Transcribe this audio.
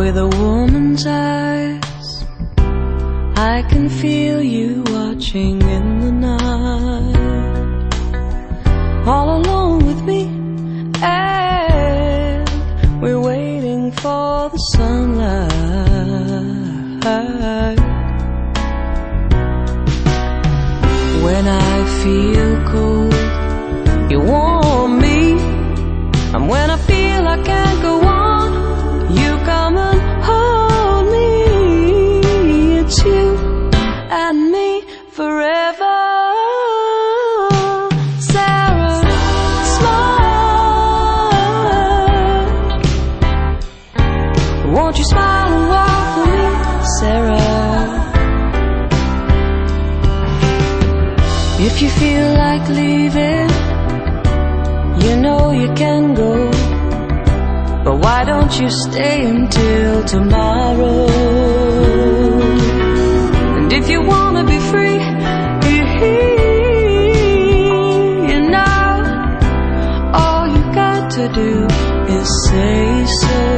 with a woman's eyes. I can feel you watching in the night, all alone with me, and we're waiting for the sunlight. When I feel cold, you warm me, and when I feel I can't go on, you come and hold me. It's you and me forever. Sarah, smile. Won't you smile and walk with me, Sarah? If you feel like leaving, you know you can go, but why don't you stay until tomorrow? And if you wanna be free, you know, all you got to do is say so.